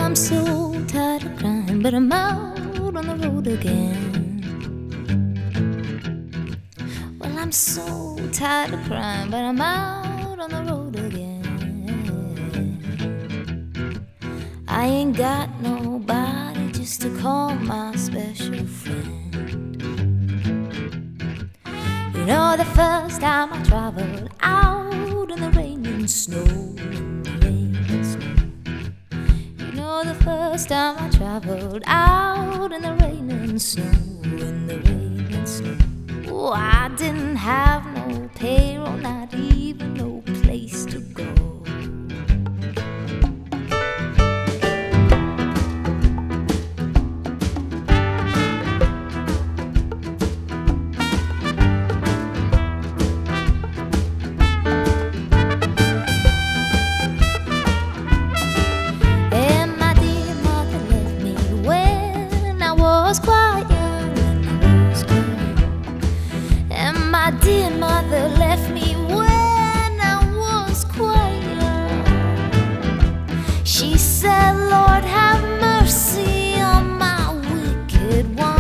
I'm so tired of crying, but I'm out on the road again. Well, I'm so tired of crying, but I'm out on the road again. I ain't got nobody just to call my special friend. You know, the first time I traveled out in the rain and snow, the first time I traveled out in the rain and snow, in the rain and snow. Oh, I didn't have no payroll, not even no place to go. My dear mother left me when I was quite young. She said, Lord, have mercy on my wicked one.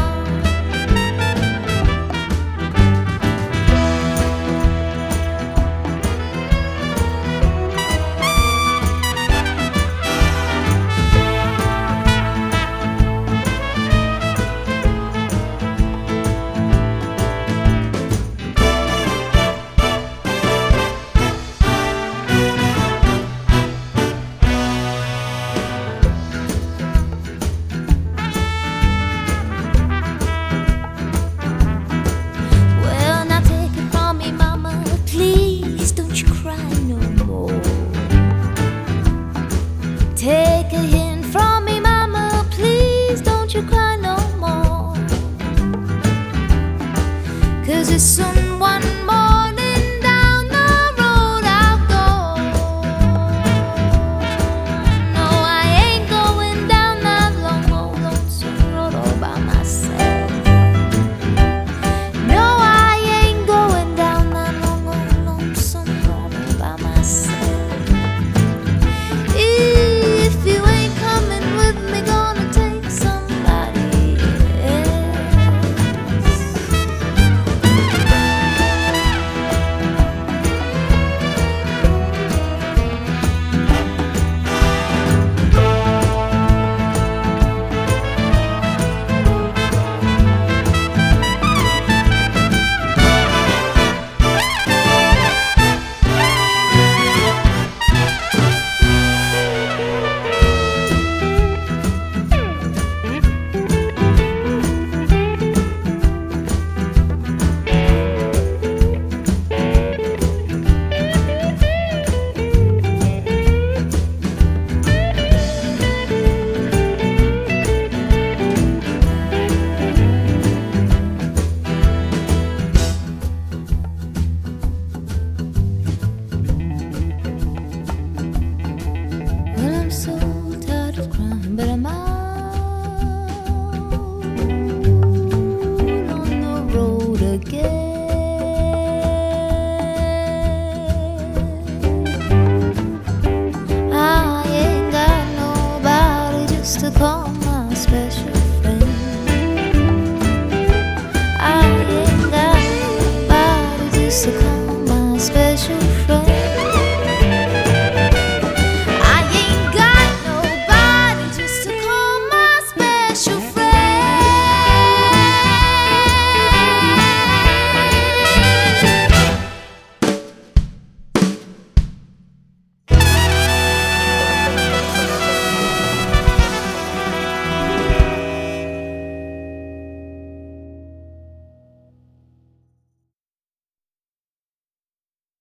Take a hint from me, mama, please don't you cry no more. 'Cause it's soon one morning down the road I'll go. No, I ain't going down that long, old lonesome road all by myself. No, I ain't going down that long, old lonesome road all by myself. But I'm out on the road again. I ain't got nobody just to call